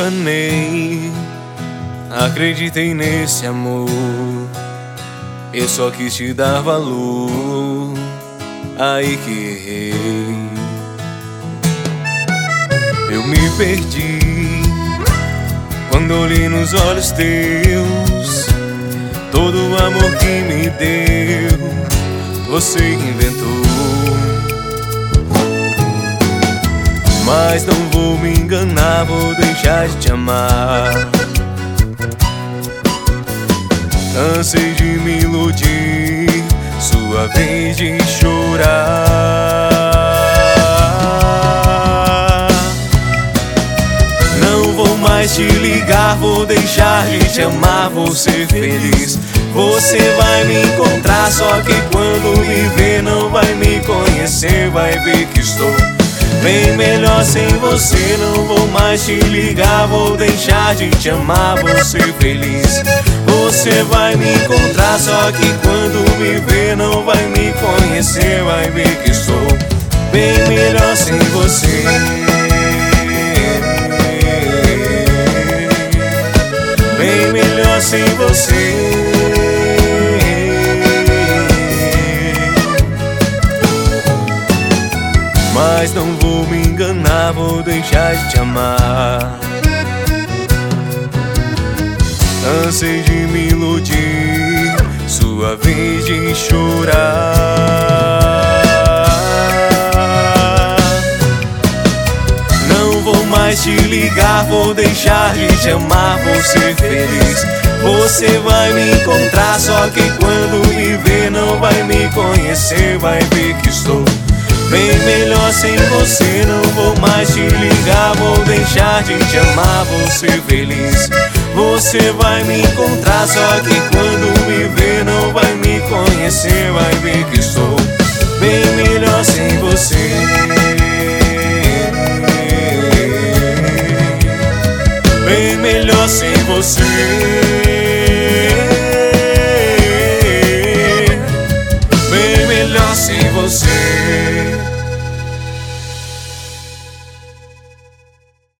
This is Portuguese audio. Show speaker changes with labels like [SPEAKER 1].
[SPEAKER 1] enganei, acreditei nesse amor. Eu só quis te dar valor, aí que errei. Eu me perdi quando olhei nos olhos teus. Todo o amor que me deu, você inventou. Mas não vou me enganar, vou deixar de te amar. Cansei de me iludir, sua vez de chorar. Não vou mais te ligar, vou deixar de te amar, vou ser feliz. Você vai me encontrar, só que quando me ver não vai me conhecer, vai ver que estou bem melhor sem você. Não vou mais te ligar, vou deixar de te amar, vou ser feliz. Você vai me encontrar, só que quando me ver não vai me conhecer, vai ver que estou bem melhor sem você. Bem melhor sem você. Mas não vou me enganar, vou deixar de te amar. Cansei de me iludir, sua vez de chorar. Não vou mais te ligar, vou deixar de te amar, vou ser feliz. Você vai me encontrar, só que quando me ver não vai me conhecer, vai ver que estou bem melhor sem você. Não vou mais te ligar, vou deixar de te amar, vou ser feliz. Você vai me encontrar, só que quando me ver não vai me conhecer, vai ver que estou